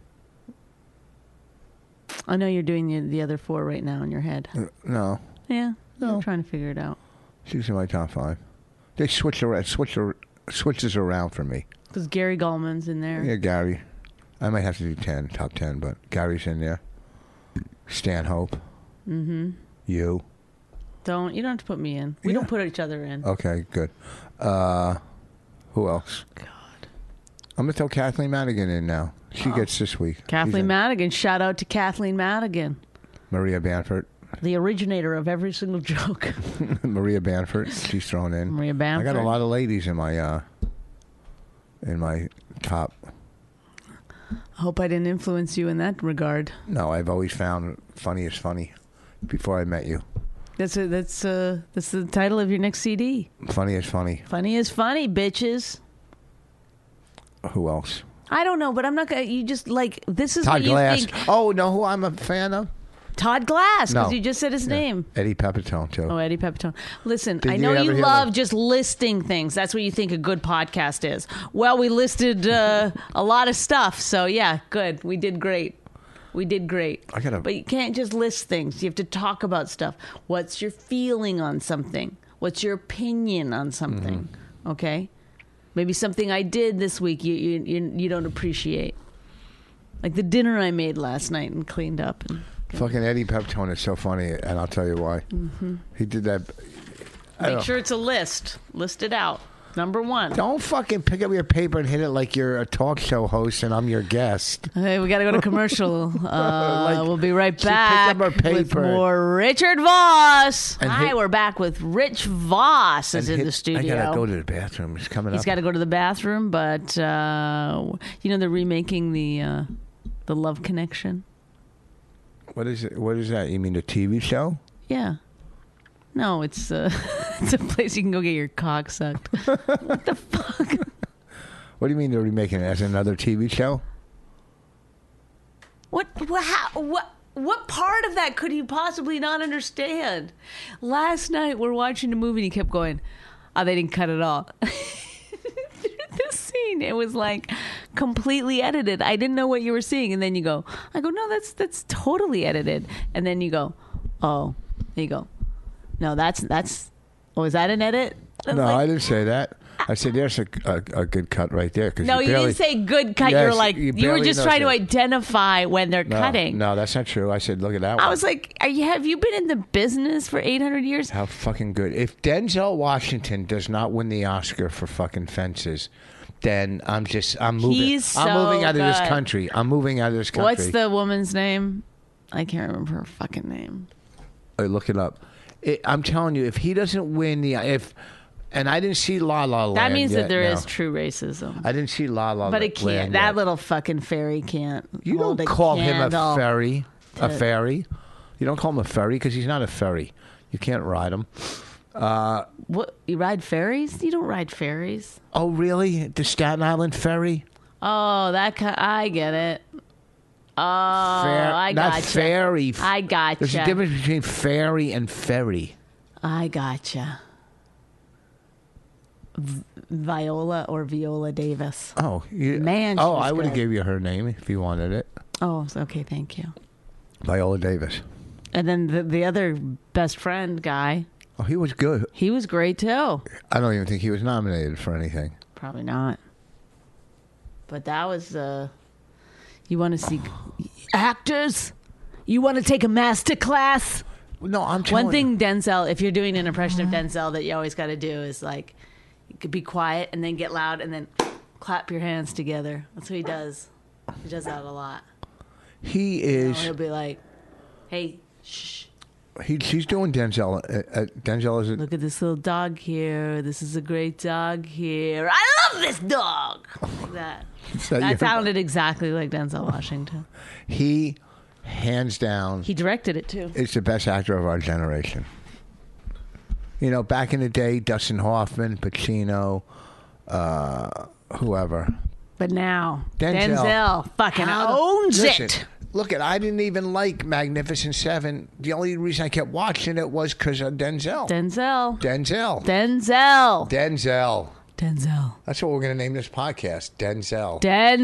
I know you're doing the, the other four right now in your head. Uh, No, Yeah. No. I'm trying to figure it out. she's in my top five. They switch around, switch ar- switches around for me. Because Gary Gallman's in there. Yeah, Gary. I might have to do ten, top ten, but Gary's in there. Stanhope. Mm-hmm. You. Don't you don't have to put me in. We Yeah. don't put each other in. Okay, good. Uh, who else? God. I'm gonna throw Kathleen Madigan in now. She gets this week. She's Kathleen in. Madigan. Shout out to Kathleen Madigan, Maria Bamford. the originator of every single joke. Maria Bamford. She's thrown in. Maria I Bamford. got a lot of ladies in my uh, in my top. I hope I didn't influence you in that regard. No, I've always found funny is funny. Before I met you, That's a, that's uh that's the title of your next C D. funny is funny. Funny is funny, bitches. Who else? I don't know, but I'm not gonna. You just like this is Todd what you Glass. think. Oh, know who I'm a fan of? Todd Glass, because No. you just said his name. Eddie Pepitone too. Oh, Eddie Pepitone. Listen, Did I you know ever you hear love that? just listing things. That's what you think a good podcast is. Well, we listed uh, a lot of stuff, so yeah, good. We did great. We did great. I gotta- But you can't just list things. You have to talk about stuff. What's your feeling on something? What's your opinion on something? Mm-hmm. Okay? Maybe something I did this week you you you, you don't appreciate. Like the dinner I made last night and cleaned up. And Fucking Eddie Pepitone is so funny, and I'll tell you why. Mm-hmm. He did that. Make sure it's a list. List it out. Number one. Don't fucking pick up your paper and hit it like you're a talk show host and I'm your guest. Hey, we got to go to commercial. Uh, Like, we'll be right she back picked up her with paper. more Richard Voss. And Hi, hit- we're back with Rich Voss is And in hit- the studio. I gotta go to the bathroom. He's coming He's up. got to go to the bathroom, but uh, you know they're remaking the uh, the Love Connection. What is it? What is that? You mean the T V show? Yeah. No, it's uh, it's a place you can go get your cock sucked. What the fuck? What do you mean they're remaking it as another T V show? What what how, what what part of that could he possibly not understand? Last night we're watching a movie and he kept going, "Oh, they didn't cut it all." This scene, it was like completely edited. I didn't know what you were seeing, and then you go, I go, no, that's that's totally edited, and then you go, oh, there you go, no, that's that's, oh, is that an edit? I was No, like, I didn't say that. I said there's a, a, a good cut right there. Cause no, you, you barely, didn't say good cut. Yes, You're like you you, were barely just trying to noticed it. identify when they're no, cutting. No, that's not true. I said, look at that one. I was like, are you have you been in the business for eight hundred years? How fucking good. If Denzel Washington does not win the Oscar for fucking Fences, then I'm just, I'm moving. He's I'm so moving out of this good. country. I'm moving out of this country. What's the woman's name? I can't remember her fucking name. Uh, look it up. It, I'm telling you, if he doesn't win the, if, and I didn't see La La Land. That means yet, that there is no. true racism. I didn't see La La Land. But it can't. yet. That little fucking fairy can't. You hold don't a call him a candle fairy. A to- fairy. You don't call him a fairy because he's not a fairy. You can't ride him. What? You ride ferries? You don't ride ferries. Oh, really? The Staten Island ferry? Oh, that ki- I get it. Oh, Fair- I not gotcha. fairy. I gotcha. There's a difference between fairy and ferry. I gotcha. V- Viola or Viola Davis. Oh, you, Man, she Oh, was I would have good. gave you her name if you wanted it. Oh, okay. Thank you. Viola Davis. And then the the other best friend guy, Oh, he was good. he was great too. I don't even think he was nominated for anything. Probably not. But that was uh you want to see actors? You want to take a master class? No, I'm telling One thing Denzel, if you're doing an impression of Denzel that you always got to do is like you could be quiet and then get loud and then clap your hands together. That's what he does. He does that a lot. He You know, is. he'll be like, "Hey, shh. He, he's doing Denzel. Uh, uh, Denzel is. A, Look at this little dog here. This is a great dog here. I love this dog." Like that. that That your- sounded exactly like Denzel Washington. He, hands down, He directed it too. is the best actor of our generation. You know, back in the day, Dustin Hoffman, Pacino, uh, whoever. But now Denzel, Denzel, fucking How- owns listen, it. Look, at I didn't even like Magnificent Seven. The only reason I kept watching it was because of Denzel. Denzel. Denzel. Denzel. Denzel. Denzel. That's what we're going to name this podcast. Denzel.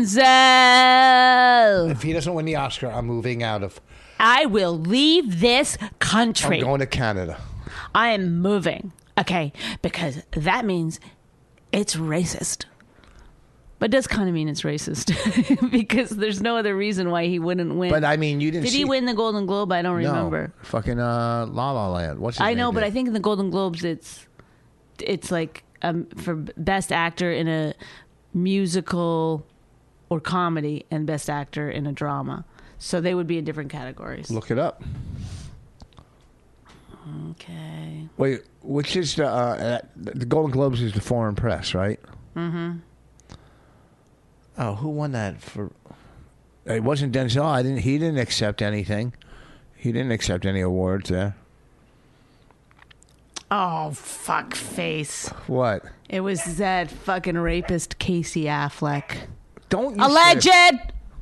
Denzel. If he doesn't win the Oscar, I'm moving out of. I will leave this country. I'm going to Canada. I am moving. Okay, because that means it's racist. But it does kind of mean it's racist because there's no other reason why he wouldn't win. But I mean, you didn't Did see. he win the Golden Globe? I don't No. remember. Fucking uh, La La Land. What's his I name know, but did? I think in the Golden Globes, it's it's like um, for best actor in a musical or comedy, and best actor in a drama. So they would be in different categories. Look it up. Okay. Wait, which is the uh, the Golden Globes is the foreign press, right? Mm-hmm. Oh, who won that for? It wasn't Denzel. I didn't. He didn't accept anything. He didn't accept any awards there. Oh, fuck face. What? It was that fucking rapist Casey Affleck. Don't you Alleged! say-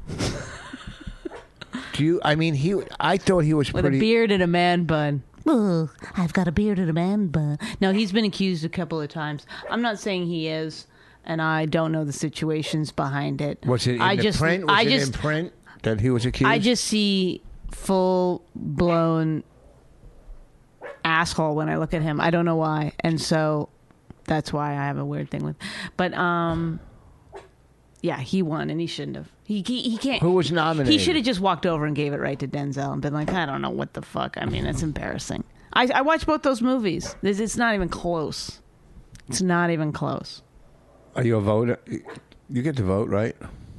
Do you? I mean, he. I thought he was With pretty. a beard and a man bun. Ugh, I've got a beard and a man bun. No, he's been accused a couple of times. I'm not saying he is, and I don't know the situations behind it. Was it in I the just, print? Was I it just, in print that he was accused? I just see full blown asshole when I look at him. I don't know why, and so that's why I have a weird thing with. But um, yeah, he won, and he shouldn't have. He he, he can't. Who was nominated? He should have just walked over and gave it right to Denzel and been like, I don't know what the fuck. I mean, it's embarrassing. I I watched both those movies. It's, it's not even close. It's not even close. Are you a voter? You get to vote, right?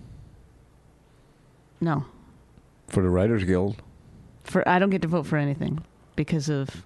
No. For the Writers Guild. For I don't get to vote for anything because of.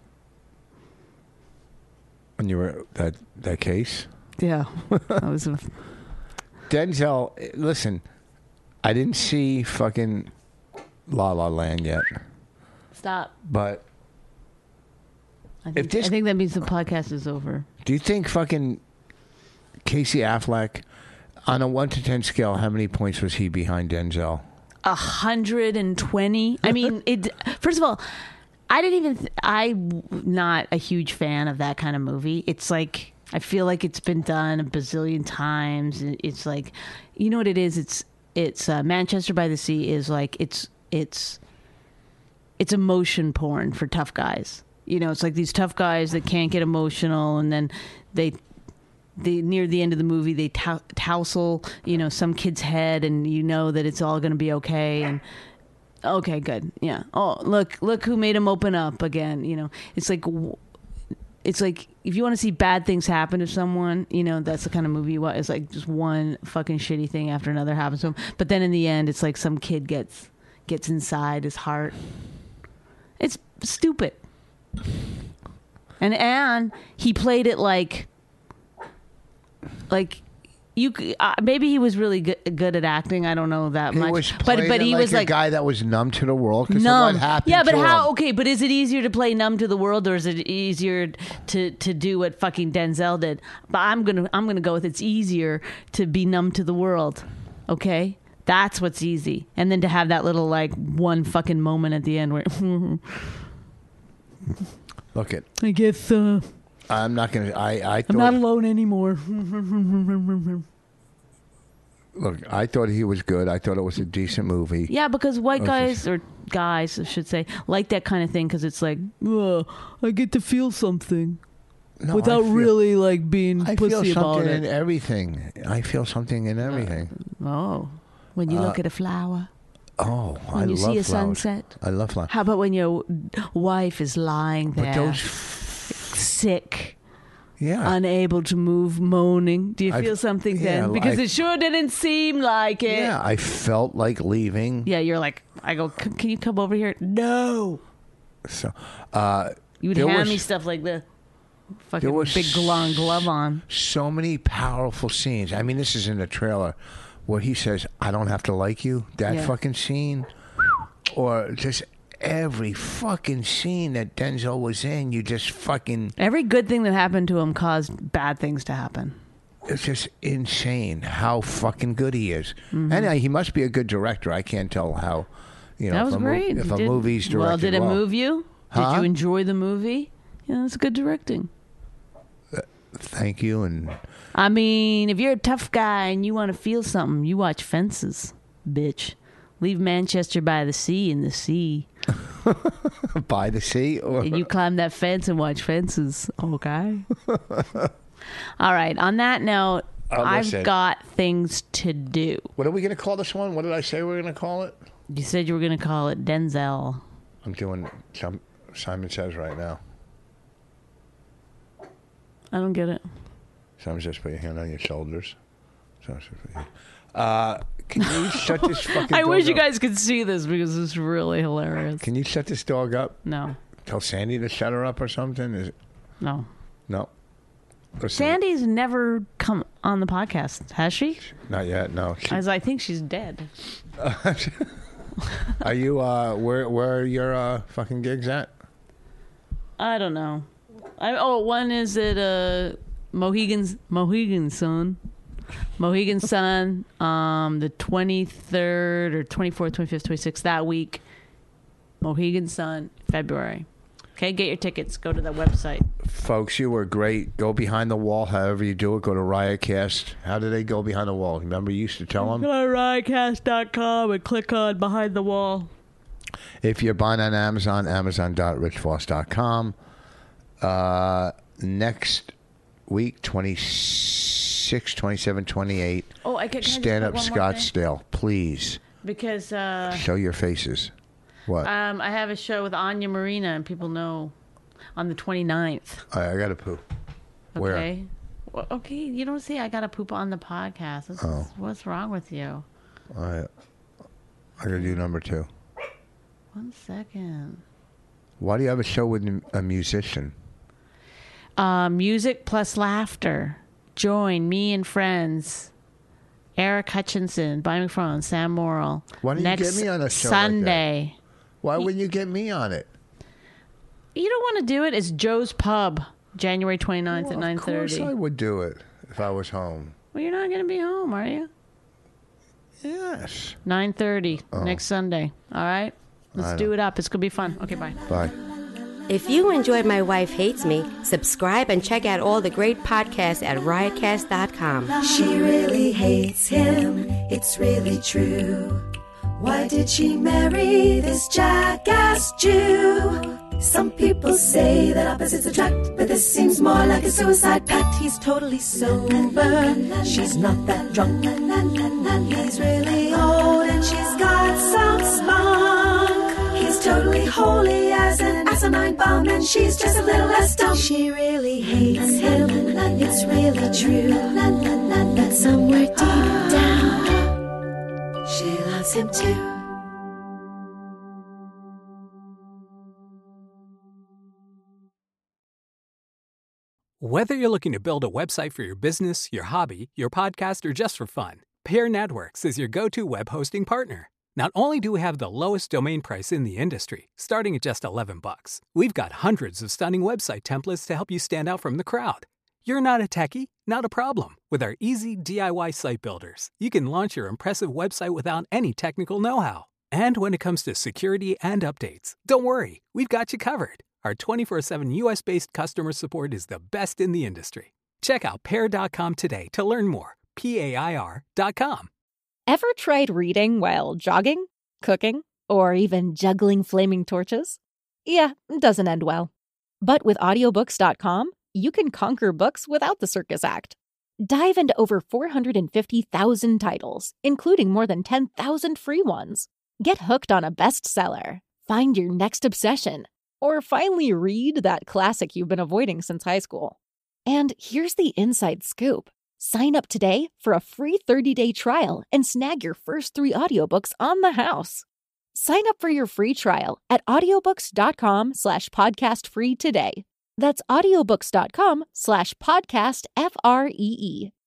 When you were that that case. Yeah, I was. A, Denzel, listen, I didn't see fucking La La Land yet. Stop. But I think, if this, I think that means the podcast is over. Do you think fucking Casey Affleck, on a one to ten scale, how many points was he behind Denzel? A hundred and twenty. I mean, it. First of all, I didn't even. Th- I'm not a huge fan of that kind of movie. It's like I feel like it's been done a bazillion times. It's like, you know what it is? It's it's uh, Manchester by the Sea is like it's it's it's emotion porn for tough guys. You know, it's like these tough guys that can't get emotional, and then they. They, near the end of the movie, they tou- tousle, you know, some kid's head, and you know that it's all going to be okay. And okay, good, yeah. Oh, look, look who made him open up again. You know, it's like, it's like if you want to see bad things happen to someone, you know, that's the kind of movie you want. It's like just one fucking shitty thing after another happens to him. But then in the end, it's like some kid gets gets inside his heart. It's stupid. And and he played it like. Like you, uh, maybe he was really good, good at acting. I don't know that He much, was but playing but he like was a like guy that was numb to the world because of numb. what happened. Yeah, but to how? him. Okay, but is it easier to play numb to the world, or is it easier to to do what fucking Denzel did? But I'm gonna I'm gonna go with it's easier to be numb to the world. Okay, that's what's easy, and then to have that little like one fucking moment at the end where. Look it. I guess. Uh, I'm not gonna. I I thought. I'm not alone anymore. Look, I thought he was good. I thought it was a decent movie. Yeah, because white Okay. guys, or guys, I should say, like that kind of thing because it's like, uh, I get to feel something No, without I feel, really like being I feel pussy about something it. in everything. I feel something in everything. Oh, when you Uh, look at a flower, oh, when I you love see a flowers. sunset. I love flowers. How about when your wife is lying But there, those, sick, yeah. unable to move, moaning? Do you I- feel something yeah, then? Because I- it sure didn't seem like it. Yeah, I felt like leaving. Yeah, you're like, I go, "C- can you come over here? No. So, uh, You would there hand was me stuff like the fucking there was big long glove on. so many powerful scenes. I mean, this is in the trailer where he says, "I don't have to like you." That Yeah. fucking scene, or just every fucking scene that Denzel was in. You just fucking. Every good thing that happened to him caused bad things to happen. It's just insane how fucking good he is, Mm-hmm. and uh, he must be a good director. I can't tell how. You know, That was if a, mo- great. if He a did- movie's directed well, did it well. move you? Did Huh? you enjoy the movie? Yeah, that's good directing. Thank you, and I mean, if you're a tough guy and you want to feel something, you watch Fences, bitch. Leave Manchester by the sea in the sea. by the sea, or And you climb that fence and watch Fences, okay? All right. On that note, Oh, I've listen. got things to do. what are we going to call this one? What did I say we were going to call it? You said you were going to call it Denzel. I'm doing some Simon Says right now. I don't get it. Simon Says, put your hand on your shoulders. Simon Says, put your- Uh, can you shut this fucking I dog wish you up? guys could see this because it's really hilarious. Can you shut this dog up? No, Tell Sandy to shut her up or something? Is it? no. No. Listen, Sandy's never come on the podcast, has she? Not yet, no. She- As I think she's dead. are you, uh, where, where are your uh, fucking gigs at? I don't know. I, oh, one is at uh, Mohegan's Mohegan Sun. Mohegan Sun, um, the twenty-third or twenty-fourth, twenty-fifth, twenty-sixth, that week. Mohegan Sun, February. Okay, get your tickets. Go to the website. Folks, you were great. Go behind the wall, however you do it. Go to Riotcast. How do they go behind the wall? Remember, you used to tell them? Go to riotcast dot com and click on Behind the Wall. If you're buying on Amazon, amazon dot rich voss dot com. Uh, next week, twenty-six, twenty-seven, twenty-eight. Oh, I could. Can Stand I Up just put one more thing? Scottsdale, please. Because uh, Show your faces. What? um, I have a show with Anya Marina, and people know on the twenty-ninth. I, I got to poo. Where? Okay. Well, okay, you don't see I got to poop on the podcast. What's, Oh. what's wrong with you? I, I got to do number two. One second. Why do you have a show with a musician? Uh, music plus laughter. Join me and friends. Eric Hutchinson, Bonnie McFarlane, Sam Morrill. Why don't you Next get me on a show like that? Sunday. Why wouldn't you get me on it? You don't want to do it? It's Joe's Pub, January twenty-ninth Well, at nine thirty. Of course I would do it if I was home. Well, you're not going to be home, are you? Yes. nine thirty Oh. next Sunday. All right? Let's I do know. it up. It's going to be fun. Okay, bye. Bye. If you enjoyed My Wife Hates Me, subscribe and check out all the great podcasts at riotcast dot com. She really hates him, it's really true. Why did she marry this jackass Jew? Some people say that opposites attract, but this seems more like a suicide pact. He's totally sober, she's not that drunk. He's really old and she's got some spunk. He's totally holy as an asinine bomb, and she's just a little less dumb. She really hates him, it's really true. But somewhere deep down, she loves him too. Whether you're looking to build a website for your business, your hobby, your podcast, or just for fun, Pear Networks is your go-to web hosting partner. Not only do we have the lowest domain price in the industry, starting at just eleven bucks, we've got hundreds of stunning website templates to help you stand out from the crowd. You're not a techie? Not a problem. With our easy D I Y site builders, you can launch your impressive website without any technical know-how. And when it comes to security and updates, don't worry, we've got you covered. Our twenty-four seven U S-based customer support is the best in the industry. Check out pear dot com today to learn more. P A I R dot com. Ever tried reading while jogging, cooking, or even juggling flaming torches? Yeah, it doesn't end well. But with audiobooks dot com, you can conquer books without the circus act. Dive into over four hundred fifty thousand titles, including more than ten thousand free ones. Get hooked on a bestseller, find your next obsession, or finally read that classic you've been avoiding since high school. And here's the inside scoop. Sign up today for a free thirty-day trial and snag your first three audiobooks on the house. Sign up for your free trial at audiobooks dot com slash podcast free today. That's audiobooks dot com slash podcast F R E E.